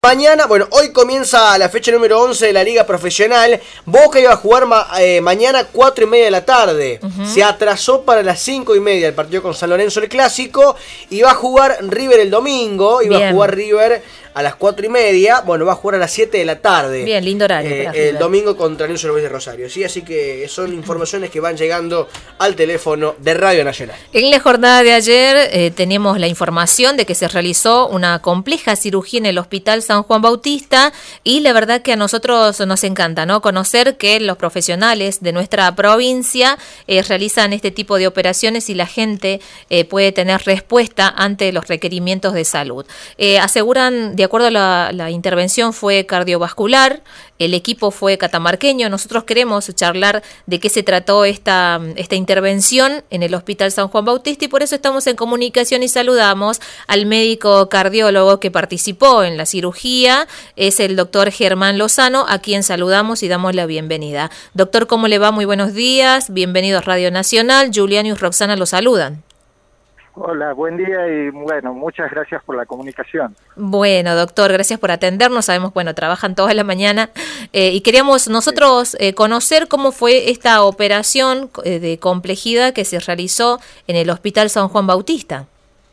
Mañana, bueno, hoy comienza la fecha número 11 de la Liga Profesional. Boca iba a jugar mañana 4:30 de la tarde. Se atrasó para las 5:30 el partido con San Lorenzo, el clásico. Y va a jugar River el domingo. Iba a jugar River a las 4:30. Bueno, va a jugar a las 7 de la tarde. Bien, lindo horario para River. El domingo contra Newell's Old Boys de Rosario. Sí, así que son informaciones que van llegando al teléfono de Radio Nacional. En la jornada de ayer teníamos la información de que se realizó una compleja cirugía en el Hospital San Juan Bautista, y la verdad que a nosotros nos encanta, ¿no?, conocer que los profesionales de nuestra provincia realizan este tipo de operaciones y la gente puede tener respuesta ante los requerimientos de salud. Aseguran, de acuerdo a la intervención, fue cardiovascular, el equipo fue catamarqueño. Nosotros queremos charlar de qué se trató esta intervención en el Hospital San Juan Bautista, y por eso estamos en comunicación y saludamos al médico cardiólogo que participó en la cirugía. Es el doctor Germán Lozano, a quien saludamos y damos la bienvenida. Doctor, ¿cómo le va? Muy buenos días, bienvenido a Radio Nacional. Julián y Roxana lo saludan. Hola, buen día y bueno, muchas gracias por la comunicación. Bueno, doctor, gracias por atendernos. Sabemos, bueno, trabajan toda la mañana y queríamos nosotros conocer cómo fue esta operación de complejidad que se realizó en el Hospital San Juan Bautista.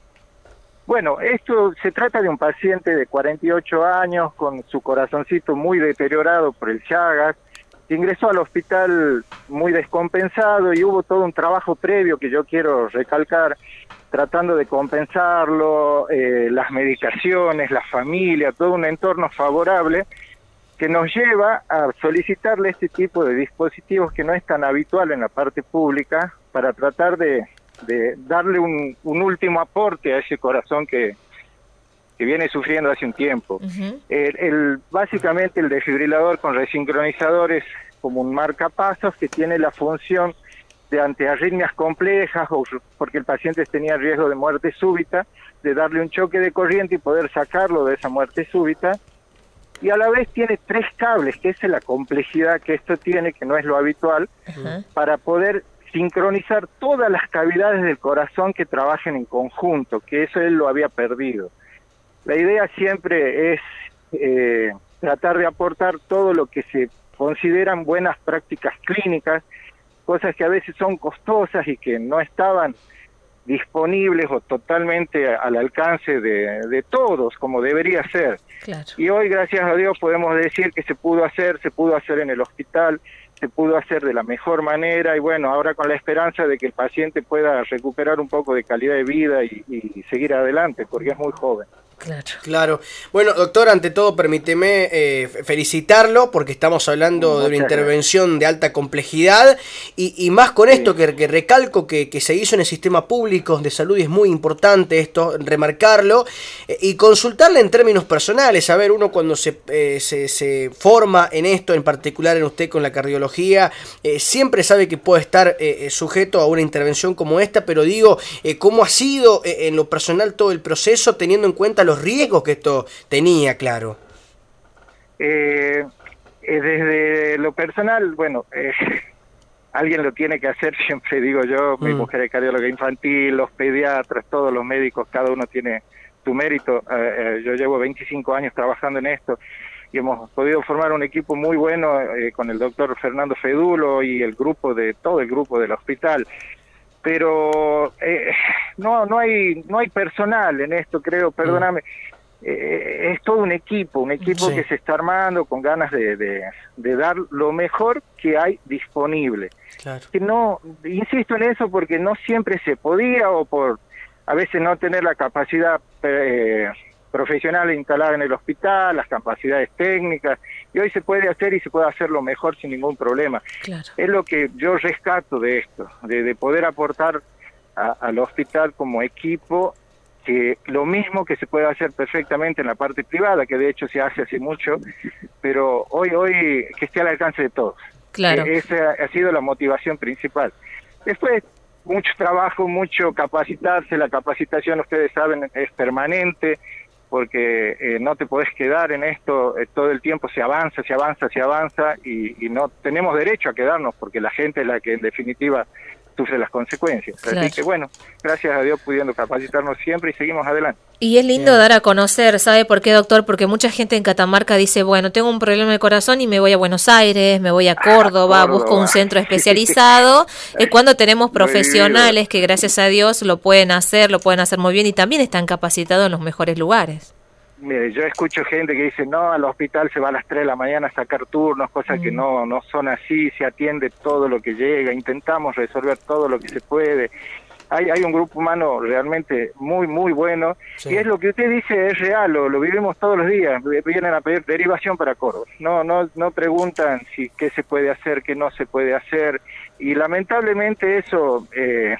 Bueno, esto se trata de un paciente de 48 años con su corazoncito muy deteriorado por el Chagas. Ingresó al hospital muy descompensado y hubo todo un trabajo previo que yo quiero recalcar, tratando de compensarlo, las medicaciones, la familia, todo un entorno favorable que nos lleva a solicitarle este tipo de dispositivos que no es tan habitual en la parte pública, para tratar de darle un último aporte a ese corazón que viene sufriendo hace un tiempo. Básicamente el desfibrilador con resincronizador es como un marcapasos que tiene la función de, ante arritmias complejas o porque el paciente tenía riesgo de muerte súbita, de darle un choque de corriente y poder sacarlo de esa muerte súbita. Y a la vez tiene 3 cables, que esa es la complejidad que esto tiene, que no es lo habitual, para poder sincronizar todas las cavidades del corazón que trabajen en conjunto, que eso él lo había perdido. La idea siempre es tratar de aportar todo lo que se consideran buenas prácticas clínicas, cosas que a veces son costosas y que no estaban disponibles o totalmente al alcance de todos, como debería ser. Claro. Y hoy, gracias a Dios, podemos decir que se pudo hacer en el hospital, se pudo hacer de la mejor manera, y bueno, ahora con la esperanza de que el paciente pueda recuperar un poco de calidad de vida y seguir adelante, porque es muy joven. Claro. Bueno, doctor, ante todo permíteme felicitarlo, porque estamos hablando de una intervención de alta complejidad y más con esto que recalco que se hizo en el sistema público de salud, y es muy importante esto, remarcarlo y consultarle en términos personales. A ver, uno cuando se forma en esto, en particular en usted con la cardiología, siempre sabe que puede estar sujeto a una intervención como esta, pero digo, ¿cómo ha sido en lo personal todo el proceso, teniendo en cuenta los riesgos que esto tenía, claro? Desde lo personal, bueno, alguien lo tiene que hacer, siempre digo yo, mi mujer es cardióloga infantil, los pediatras, todos los médicos, cada uno tiene su mérito. Yo llevo 25 años trabajando en esto y hemos podido formar un equipo muy bueno con el doctor Fernando Fedulo y todo el grupo del hospital. Pero no hay personal en esto, creo, perdóname. Es todo un equipo sí, que se está armando con ganas de dar lo mejor que hay disponible. Claro. Que no, insisto en eso, porque no siempre se podía, o por a veces no tener la capacidad profesional instalada en el hospital, las capacidades técnicas, y hoy se puede hacer y se puede hacerlo mejor sin ningún problema. Claro. Es lo que yo rescato de esto, de poder aportar al hospital como equipo, que lo mismo que se puede hacer perfectamente en la parte privada, que de hecho se hace hace mucho, pero hoy que esté al alcance de todos. Claro. Esa ha sido la motivación principal. Después, mucho trabajo, mucho capacitarse. La capacitación, ustedes saben, es permanente, porque no te podés quedar en esto, todo el tiempo se avanza y no tenemos derecho a quedarnos, porque la gente es la que en definitiva sufre las consecuencias. Claro. Así que bueno, gracias a Dios pudiendo capacitarnos siempre y seguimos adelante. Y es lindo dar a conocer, ¿sabe por qué, doctor? Porque mucha gente en Catamarca dice, bueno, tengo un problema de corazón y me voy a Buenos Aires, me voy a Córdoba, busco un centro especializado. Cuando tenemos profesionales que gracias a Dios lo pueden hacer muy bien y también están capacitados en los mejores lugares. Mire, yo escucho gente que dice, no, al hospital se va a las 3 de la mañana a sacar turnos, cosas que no son así, se atiende todo lo que llega, intentamos resolver todo lo que se puede. Hay un grupo humano realmente muy, muy bueno, sí. Y es lo que usted dice, es real, lo vivimos todos los días, vienen a pedir derivación para Córdoba, no preguntan si qué se puede hacer, qué no se puede hacer, y lamentablemente eso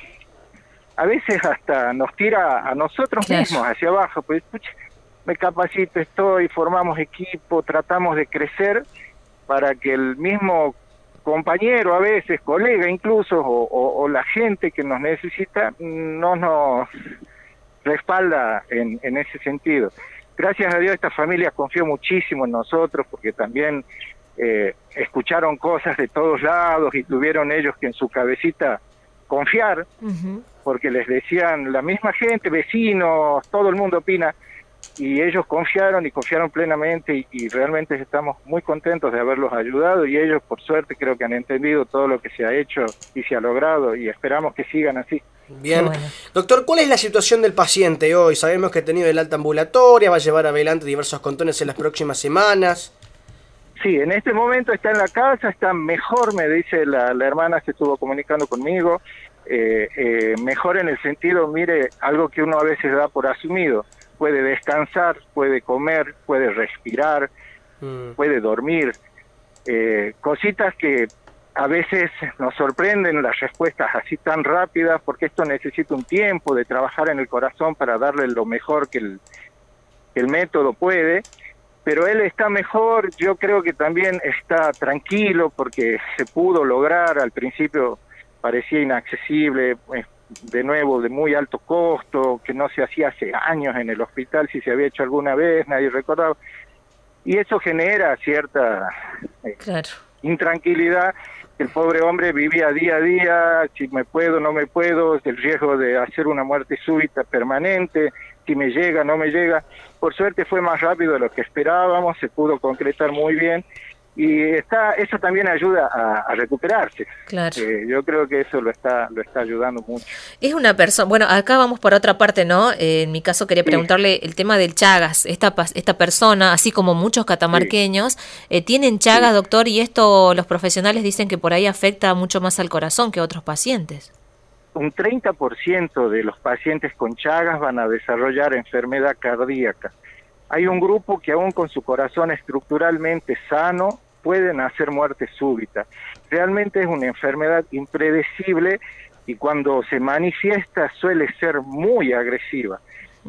a veces hasta nos tira a nosotros mismos hacia abajo, pues pucha, me capacito, formamos equipo, tratamos de crecer para que el mismo compañero, a veces colega incluso, o la gente que nos necesita, no nos respalda en ese sentido. Gracias a Dios esta familia confió muchísimo en nosotros porque también escucharon cosas de todos lados y tuvieron ellos que en su cabecita confiar, porque les decían la misma gente, vecinos, todo el mundo opina, y ellos confiaron plenamente y realmente estamos muy contentos de haberlos ayudado y ellos por suerte creo que han entendido todo lo que se ha hecho y se ha logrado y esperamos que sigan así. Bien. Bueno. Doctor, ¿cuál es la situación del paciente hoy? Sabemos que ha tenido el alta ambulatoria, va a llevar adelante diversos contones en las próximas semanas. Sí, en este momento está en la casa, está mejor, me dice la hermana, se estuvo comunicando conmigo, mejor en el sentido, mire, algo que uno a veces da por asumido. Puede descansar, puede comer, puede respirar, puede dormir. Cositas que a veces nos sorprenden las respuestas así tan rápidas, porque esto necesita un tiempo de trabajar en el corazón para darle lo mejor que el método puede. Pero él está mejor, yo creo que también está tranquilo porque se pudo lograr, al principio parecía inaccesible, de nuevo, de muy alto costo, que no se hacía hace años en el hospital, si se había hecho alguna vez, nadie recordaba. Y eso genera cierta intranquilidad. El pobre hombre vivía día a día, si me puedo, no me puedo, el riesgo de hacer una muerte súbita permanente, si me llega, no me llega. Por suerte fue más rápido de lo que esperábamos, se pudo concretar muy bien. Y eso también ayuda a recuperarse. Claro. Yo creo que eso lo está ayudando mucho. Es una persona, bueno, acá vamos por otra parte, ¿no? En mi caso quería preguntarle el tema del Chagas. Esta persona, así como muchos catamarqueños, tienen Chagas, doctor, y esto los profesionales dicen que por ahí afecta mucho más al corazón que a otros pacientes. Un 30% de los pacientes con Chagas van a desarrollar enfermedad cardíaca. Hay un grupo que aún con su corazón estructuralmente sano pueden hacer muerte súbita. Realmente es una enfermedad impredecible y cuando se manifiesta suele ser muy agresiva.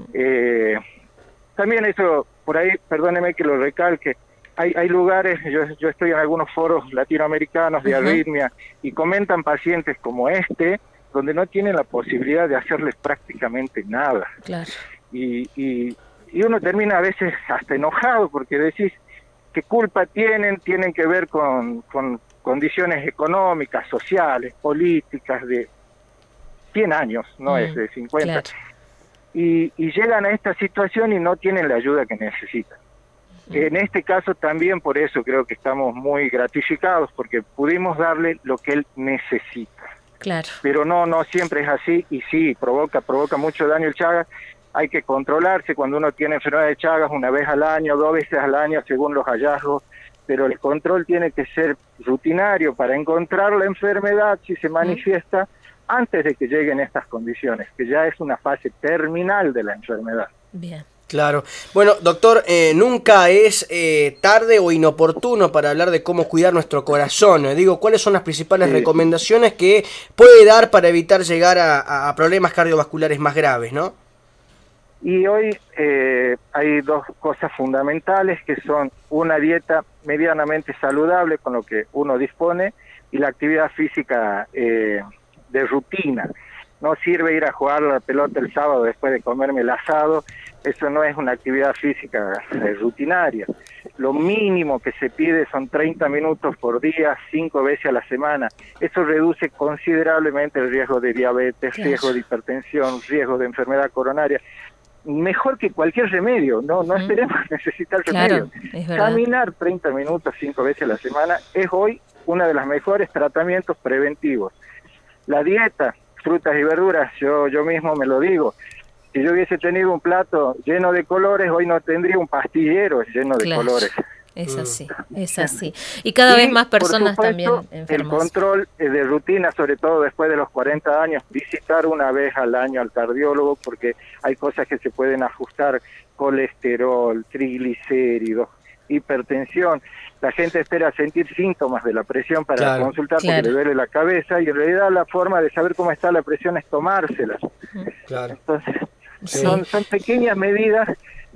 También eso, por ahí, perdóneme que lo recalque, hay lugares, yo estoy en algunos foros latinoamericanos de arritmia y comentan pacientes como donde no tienen la posibilidad de hacerles prácticamente nada. Claro. Y uno termina a veces hasta enojado porque decís, ¿qué culpa tienen? Tienen que ver con condiciones económicas, sociales, políticas de 100 años, no es de 50. Claro. Y llegan a esta situación y no tienen la ayuda que necesitan. En este caso también por eso creo que estamos muy gratificados porque pudimos darle lo que él necesita. Claro. Pero no siempre es así y sí, provoca mucho daño el Chagas. Hay que controlarse cuando uno tiene enfermedad de Chagas una vez al año, 2 veces al año según los hallazgos, pero el control tiene que ser rutinario para encontrar la enfermedad si se manifiesta antes de que lleguen estas condiciones, que ya es una fase terminal de la enfermedad. Bien. Claro. Bueno, doctor, nunca es tarde o inoportuno para hablar de cómo cuidar nuestro corazón. Digo, ¿cuáles son las principales recomendaciones que puede dar para evitar llegar a problemas cardiovasculares más graves, no? Y hoy hay 2 cosas fundamentales que son una dieta medianamente saludable con lo que uno dispone y la actividad física de rutina. No sirve ir a jugar la pelota el sábado después de comerme el asado, eso no es una actividad física rutinaria. lo mínimo que se pide son 30 minutos por día, 5 veces a la semana. Eso reduce considerablemente el riesgo de diabetes, riesgo de hipertensión, riesgo de enfermedad coronaria. Mejor que cualquier remedio, no esperemos necesitar remedio. Caminar 30 minutos 5 veces a la semana es hoy uno de los mejores tratamientos preventivos. La dieta, frutas y verduras, yo mismo me lo digo, si yo hubiese tenido un plato lleno de colores, hoy no tendría un pastillero lleno de colores. Es así. Y cada vez más personas por supuesto, también enfermas. El control de rutina, sobre todo después de los 40 años, visitar una vez al año al cardiólogo, porque hay cosas que se pueden ajustar, colesterol, triglicéridos, hipertensión. La gente espera sentir síntomas de la presión para consultar porque le duele la cabeza, y en realidad la forma de saber cómo está la presión es tomárselas. Entonces, son pequeñas medidas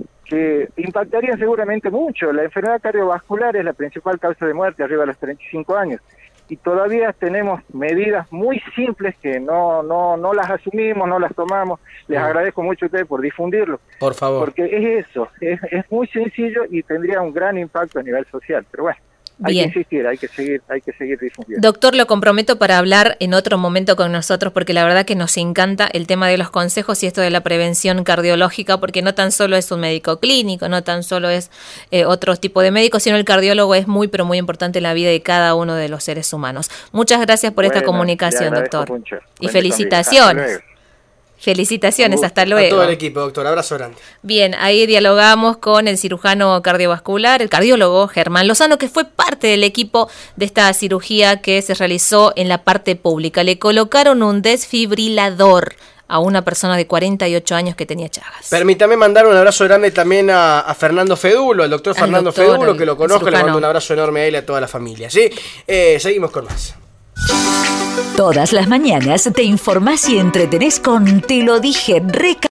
que impactarían seguramente mucho. La enfermedad cardiovascular es la principal causa de muerte arriba de los 35 años. Y todavía tenemos medidas muy simples que no las asumimos, no las tomamos. Les agradezco mucho a ustedes por difundirlo. Por favor. Porque es eso, es muy sencillo y tendría un gran impacto a nivel social. Pero bueno, hay que insistir, hay que seguir difundiendo. Doctor, lo comprometo para hablar en otro momento con nosotros, porque la verdad que nos encanta el tema de los consejos y esto de la prevención cardiológica, porque no tan solo es un médico clínico, no tan solo es otro tipo de médico, sino el cardiólogo es muy, pero muy importante en la vida de cada uno de los seres humanos. Muchas gracias por esta comunicación, doctor. Mucho. Y felicitaciones. Felicitaciones, hasta luego. A todo el equipo, doctor, abrazo grande. Bien, ahí dialogamos con el cirujano cardiovascular, el cardiólogo Germán Lozano, que fue parte del equipo de esta cirugía que se realizó en la parte pública. Le colocaron un desfibrilador a una persona de 48 años que tenía Chagas. Permítame mandar un abrazo grande también a Fernando Fedulo, al doctor Fernando Fedulo, que lo conozco, le mando un abrazo enorme a él y a toda la familia. ¿Sí? Seguimos con más. Todas las mañanas te informás y entretenés con Te lo dije,